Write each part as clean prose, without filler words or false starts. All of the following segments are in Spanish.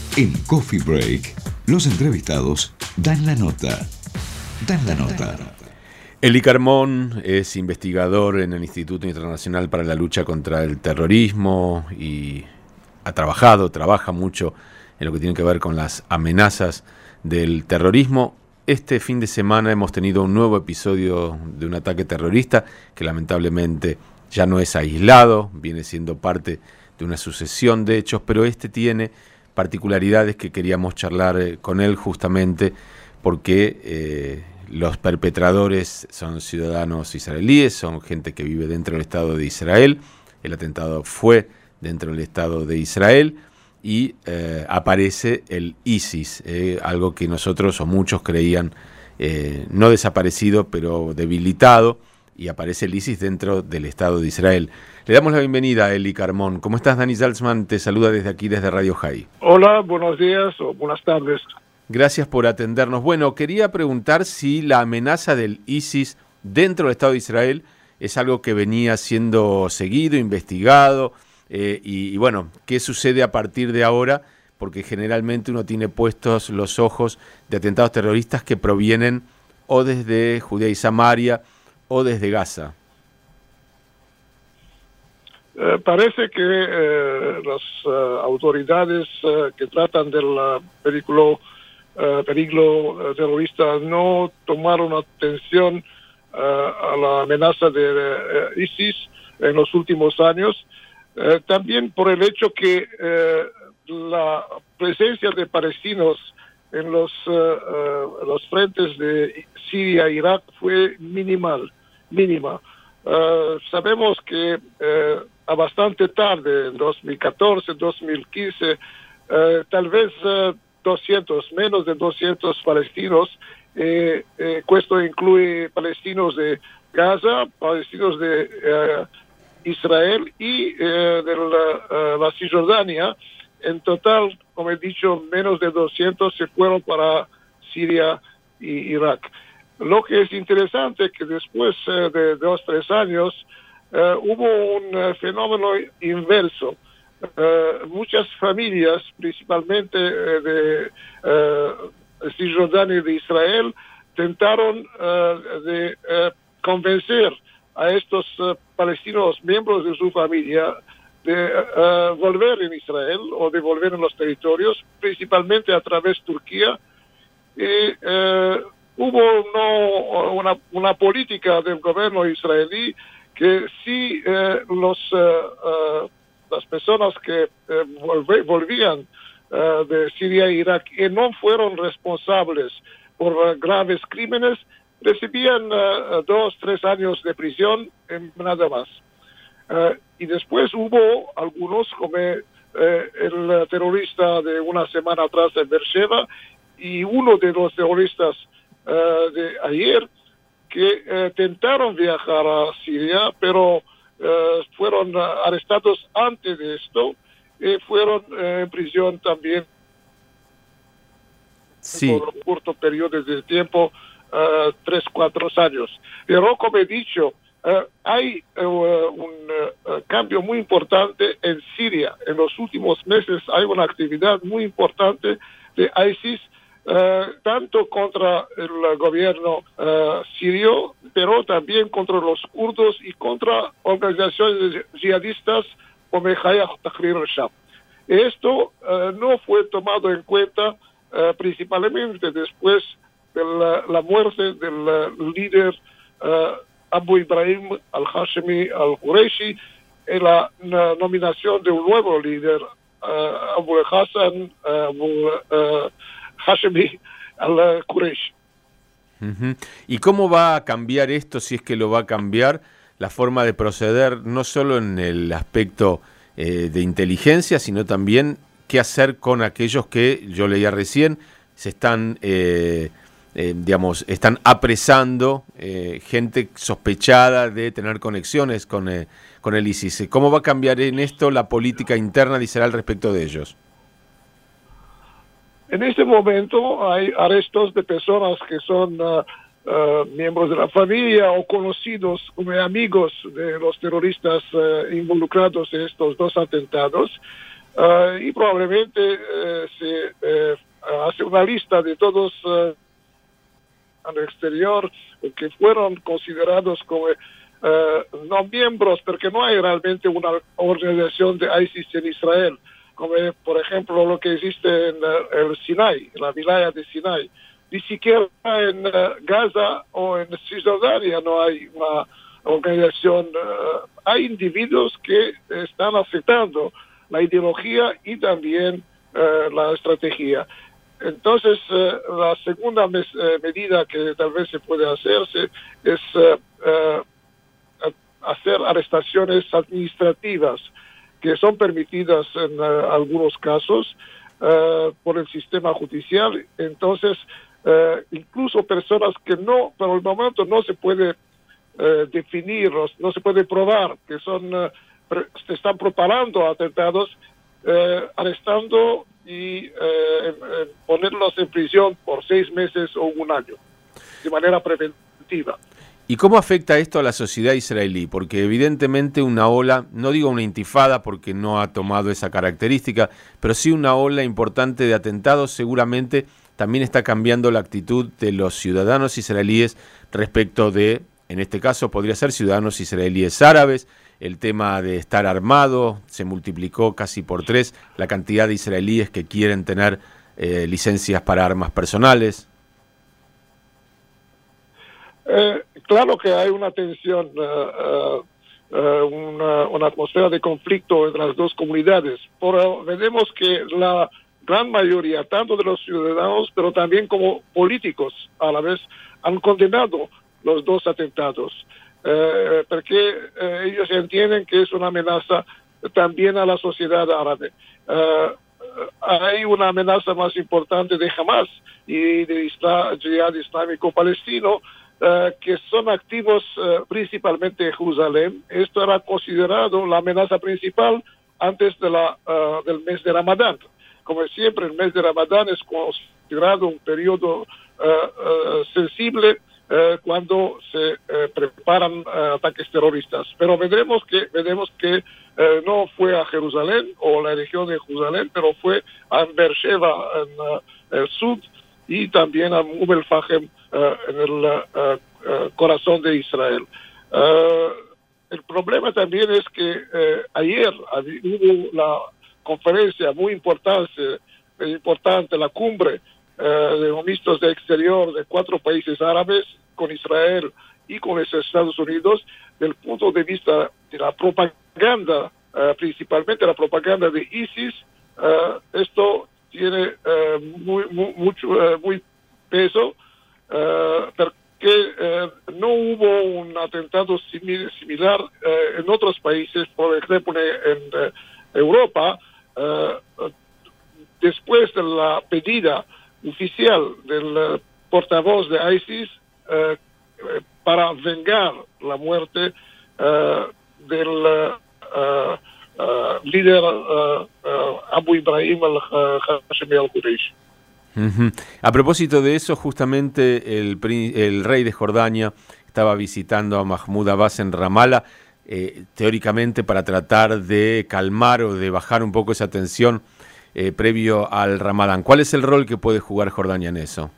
En Coffee Break, los entrevistados dan la nota. Dan la nota. Eli Carmón es investigador en el Instituto Internacional para la Lucha contra el Terrorismo y trabaja mucho en lo que tiene que ver con las amenazas del terrorismo. Este fin de semana hemos tenido un nuevo episodio de un ataque terrorista que lamentablemente ya no es aislado, viene siendo parte de una sucesión de hechos, pero este tiene particularidades que queríamos charlar con él justamente porque los perpetradores son ciudadanos israelíes, son gente que vive dentro del Estado de Israel. El atentado fue dentro del Estado de Israel y aparece el ISIS, algo que nosotros o muchos creían no desaparecido, pero debilitado, y aparece el ISIS dentro del Estado de Israel. Le damos la bienvenida a Eli Carmón. ¿Cómo estás, Dani Salzman? Te saluda desde aquí, desde Radio High. Hola, buenos días o buenas tardes. Gracias por atendernos. Bueno, quería preguntar si la amenaza del ISIS dentro del Estado de Israel es algo que venía siendo seguido, investigado, y bueno, ¿qué sucede a partir de ahora? Porque generalmente uno tiene puestos los ojos de atentados terroristas que provienen o desde Judea y Samaria o desde Gaza. Parece que las autoridades que tratan del peligro terrorista no tomaron atención a la amenaza de ISIS en los últimos años, también por el hecho que la presencia de palestinos en los frentes de Siria e Irak fue mínima. Sabemos que a bastante tarde, en 2014, 2015, tal vez menos de 200 palestinos, esto incluye palestinos de Gaza, palestinos de Israel y de la Cisjordania. En total, como he dicho, menos de 200 se fueron para Siria y Irak. Lo que es interesante es que después de 2-3 años hubo un fenómeno inverso. Muchas familias, principalmente de Cisjordania y de Israel, intentaron de convencer a estos palestinos, miembros de su familia, de volver en Israel o de volver en los territorios, principalmente a través de Turquía. Hubo una política del gobierno israelí que si las personas que volvían de Siria e Irak y no fueron responsables por graves crímenes, recibían 2-3 años de prisión, nada más. Y después hubo algunos, como el terrorista de una semana atrás en Beersheba y uno de los terroristas de ayer, que intentaron viajar a Siria, pero fueron arrestados antes de esto y fueron en prisión también. Sí. Por un corto periodo de tiempo, 3-4 años. Pero como he dicho, hay un cambio muy importante en Siria. En los últimos meses hay una actividad muy importante de ISIS, tanto contra el gobierno sirio, pero también contra los kurdos y contra organizaciones yihadistas como Hayat Tahrir al-Sham. Esto no fue tomado en cuenta principalmente después de la muerte del líder Abu Ibrahim al-Hashemi al-Qureshi y la nominación de un nuevo líder, Abu Hassan Hashemi al-Qureshi. Uh-huh. ¿Y cómo va a cambiar esto, si es que lo va a cambiar, la forma de proceder, no solo en el aspecto de inteligencia, sino también qué hacer con aquellos que, yo leía recién, se están, están apresando gente sospechada de tener conexiones con el ISIS? ¿Cómo va a cambiar en esto la política interna de Israel respecto de ellos? En este momento hay arrestos de personas que son miembros de la familia o conocidos como amigos de los terroristas involucrados en estos dos atentados. y probablemente se hace una lista de todos al exterior que fueron considerados como no miembros, porque no hay realmente una organización de ISIS en Israel, como por ejemplo lo que existe en el Sinai, en la wilaya de Sinai. Ni siquiera en Gaza o en Cisjordania no hay una organización. Hay individuos que están aceptando la ideología y también la estrategia. Entonces, la segunda medida que tal vez se puede hacerse es hacer arrestaciones administrativas que son permitidas en algunos casos por el sistema judicial. Entonces, incluso personas que no, por el momento no se puede definir, no se puede probar que se están preparando atentados, arrestando y ponerlos en prisión por 6 meses o 1 año, de manera preventiva. ¿Y cómo afecta esto a la sociedad israelí? Porque evidentemente una ola, no digo una intifada porque no ha tomado esa característica, pero sí una ola importante de atentados seguramente también está cambiando la actitud de los ciudadanos israelíes respecto de, en este caso podría ser ciudadanos israelíes árabes. El tema de estar armado se multiplicó casi por 3 la cantidad de israelíes que quieren tener licencias para armas personales. Claro que hay una tensión, una atmósfera de conflicto entre las dos comunidades, pero vemos que la gran mayoría, tanto de los ciudadanos, pero también como políticos, a la vez han condenado los 2 atentados, porque ellos entienden que es una amenaza también a la sociedad árabe. Hay una amenaza más importante de Hamas y de Jihad Islámico Palestino, que son activos principalmente en Jerusalén. Esto era considerado la amenaza principal antes del mes de Ramadán. Como siempre, el mes de Ramadán es considerado un periodo sensible cuando se preparan ataques terroristas. Pero veremos que no fue a Jerusalén o la región de Jerusalén, pero fue a Beersheba en el sur y también a Umm el-Fahem en el corazón de Israel. El problema también es que ayer hubo la conferencia muy importante, la cumbre de ministros de exterior de 4 países árabes con Israel y con los Estados Unidos, del punto de vista de la propaganda, principalmente la propaganda de ISIS. Esto tiene muy peso, porque no hubo un atentado similar en otros países, por ejemplo en Europa, después de la pedida oficial del portavoz de ISIS para vengar la muerte del líder Abu Ibrahim al-Hashemi al-Qurayshi. A propósito de eso, justamente el rey de Jordania estaba visitando a Mahmoud Abbas en Ramallah, teóricamente para tratar de calmar o de bajar un poco esa tensión previo al Ramadán. ¿Cuál es el rol que puede jugar Jordania en eso?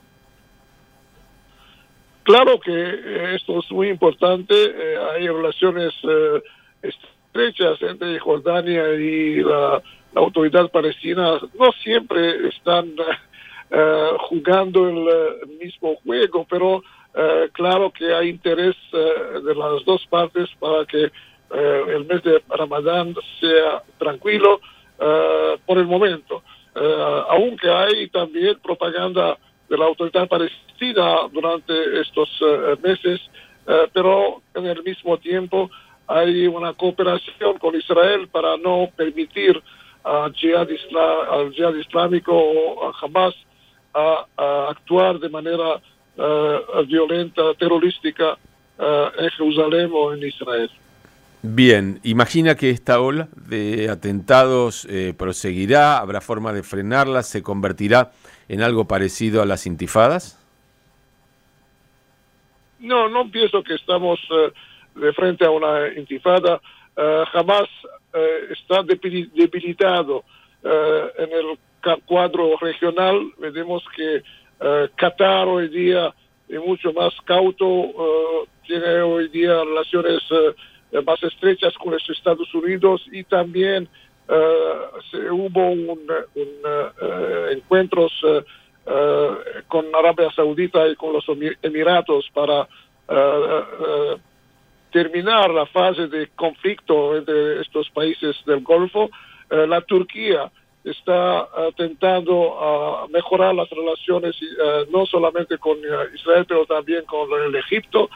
Claro que esto es muy importante. Hay relaciones estrechas entre Jordania y la autoridad palestina. No siempre están jugando el mismo juego, pero claro que hay interés de las dos partes para que el mes de Ramadán sea tranquilo por el momento. Aunque hay también propaganda de la autoridad palestina durante estos meses, pero en el mismo tiempo hay una cooperación con Israel para no permitir al Jihad Islámico o a Hamas a actuar de manera violenta, terrorística en Jerusalén o en Israel. Bien, ¿imagina que esta ola de atentados proseguirá? ¿Habrá forma de frenarla? ¿Se convertirá en algo parecido a las intifadas? No pienso que estamos de frente a una intifada. Jamás está debilitado en el cuadro regional. Vemos que Qatar hoy día es mucho más cauto, tiene hoy día relaciones más estrechas con los Estados Unidos, y también hubo encuentros con Arabia Saudita y con los Emiratos para terminar la fase de conflicto entre estos países del Golfo. La Turquía está tentando mejorar las relaciones, no solamente con Israel, pero también con el Egipto.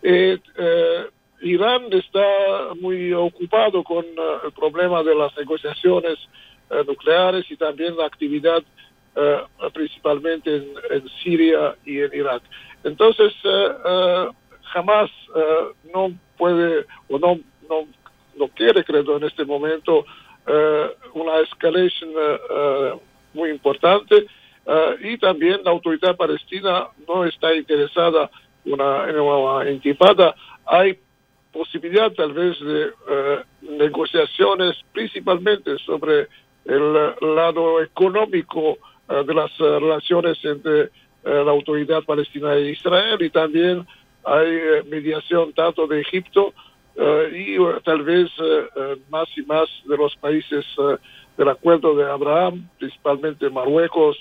Irán está muy ocupado con el problema de las negociaciones nucleares y también la actividad principalmente en Siria y en Irak. Entonces, jamás no puede o no quiere, creo, en este momento una escalation muy importante, y también la autoridad palestina no está interesada en una intifada. Hay posibilidad tal vez de negociaciones principalmente sobre el lado económico de las relaciones entre la autoridad palestina e Israel, y también hay mediación tanto de Egipto y tal vez más y más de los países del acuerdo de Abraham, principalmente Marruecos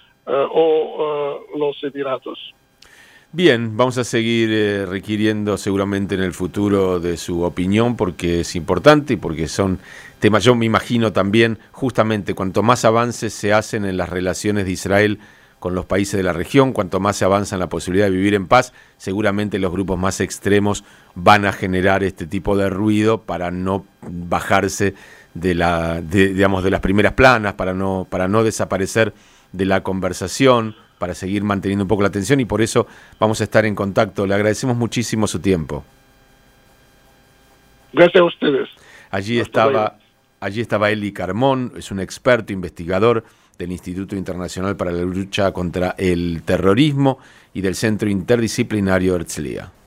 o los Emiratos. Bien, vamos a seguir requiriendo seguramente en el futuro de su opinión, porque es importante y porque son temas, yo me imagino también, justamente cuanto más avances se hacen en las relaciones de Israel con los países de la región, cuanto más se avanza en la posibilidad de vivir en paz, seguramente los grupos más extremos van a generar este tipo de ruido para no bajarse de las primeras planas, para no desaparecer de la conversación, para seguir manteniendo un poco la atención, y por eso vamos a estar en contacto. Le agradecemos muchísimo su tiempo. Gracias a ustedes. Allí estaba Eli Carmón, es un experto investigador del Instituto Internacional para la Lucha contra el Terrorismo y del Centro Interdisciplinario Herzliya.